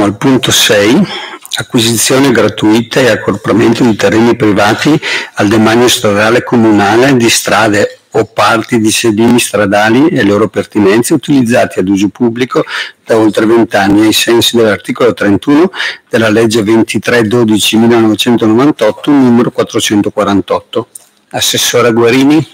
al punto 6, acquisizione gratuita e accorpamento di terreni privati al demanio stradale comunale di strade o parti di sedimi stradali e loro pertinenze utilizzati ad uso pubblico da oltre 20 anni ai sensi dell'articolo 31 della legge 23/12/1998 numero 448. Assessore Guerini.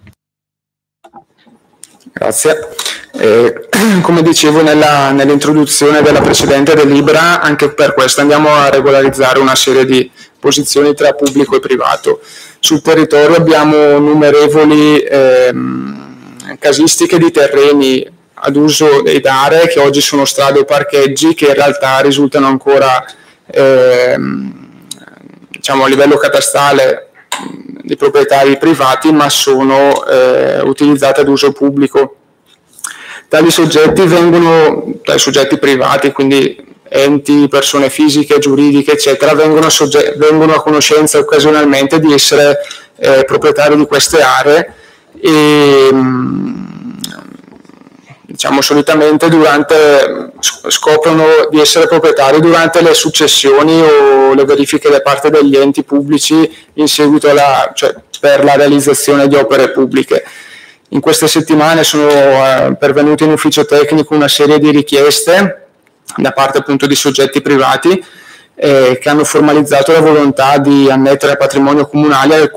Grazie. Come dicevo nell'introduzione della precedente delibera, anche per questo andiamo a regolarizzare una serie di posizioni tra pubblico e privato. Sul territorio abbiamo numerevoli casistiche di terreni ad uso ed aree che oggi sono strade o parcheggi che in realtà risultano ancora diciamo a livello catastale di proprietari privati, ma sono utilizzate ad uso pubblico. Tali soggetti dai soggetti privati, quindi enti, persone fisiche, giuridiche, eccetera, vengono a conoscenza occasionalmente di essere proprietari di queste aree e diciamo solitamente scoprono di essere proprietari durante le successioni o le verifiche da parte degli enti pubblici in seguito per la realizzazione di opere pubbliche. In queste settimane sono pervenute in ufficio tecnico una serie di richieste da parte appunto di soggetti privati che hanno formalizzato la volontà di annettere a patrimonio comunale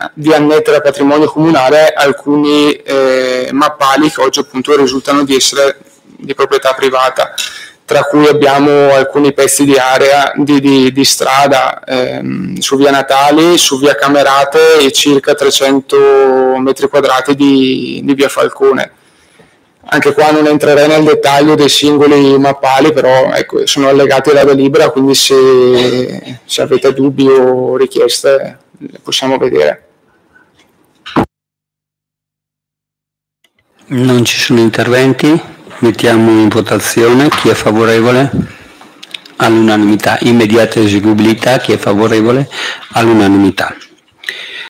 alcuni mappali che oggi appunto risultano di essere di proprietà privata, tra cui abbiamo alcuni pezzi di area di strada su via Natali, su via Camerate e circa 300 metri quadrati di via Falcone. Anche qua non entrerei nel dettaglio dei singoli mappali, però ecco, sono allegati alla delibera, quindi se avete dubbi o richieste le possiamo vedere. Non ci sono interventi, mettiamo in votazione. Chi è favorevole? All'unanimità. Immediata eseguibilità, chi è favorevole? All'unanimità.